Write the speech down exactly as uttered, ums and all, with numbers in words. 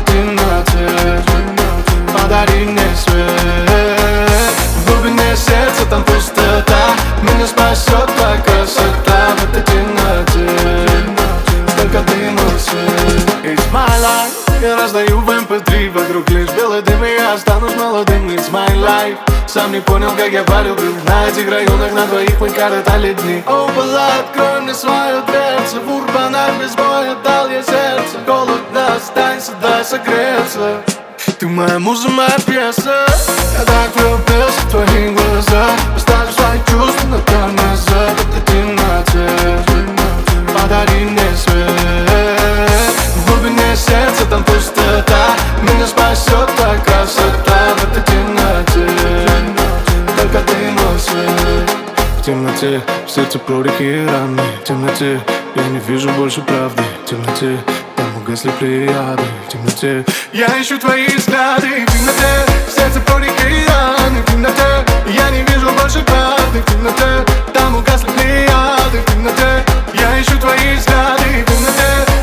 темноте. Подари мне свет. В глубине сердца там пустота. Меня спасет твоя красота. В этой темноте только ты мой свет. It's my life. Я раздаю в эм пэ три. Вокруг лишь белый дым, и я останусь молодым. It's my life. Сам не понял, как я полюбил. На этих районах на двоих мы коротали дни. О, была, открой мне свою дверцу. В урбанах без боя дал я сердце. Холодно, останься, дай согреться. Ты моя муза, моя пьеса. Я так влюбился в твои глаза. Оставлю свои чувства на тормоза. В этой темноте подари мне свет. В глубине сердца там пустота. Меня спасет твоя красота. В этой темноте только ты мой свет. В темноте в сердце прорехи и раны. В темноте я не вижу больше правды. В темноте там угасли плеяды. В темноте я ищу твои взгляды. В темноте в сердце прорехи и раны. В темноте я не вижу больше правды. В темноте там угасли плеяды. В темноте я ищу твои взгляды. В темноте